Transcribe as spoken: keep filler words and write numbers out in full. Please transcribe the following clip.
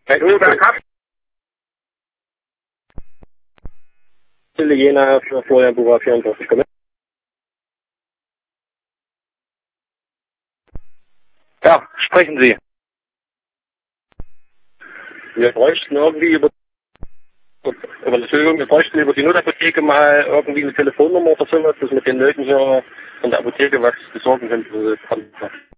Ein Uber Cup. Jena für Florian Bucher vierundfünfzig. Ja, sprechen Sie. Wir bräuchten irgendwie über, über Entschuldigung, wir bräuchten über die Notapotheke mal irgendwie eine Telefonnummer oder sowas, dass wir den Leuten hier von der Apotheke was besorgen können.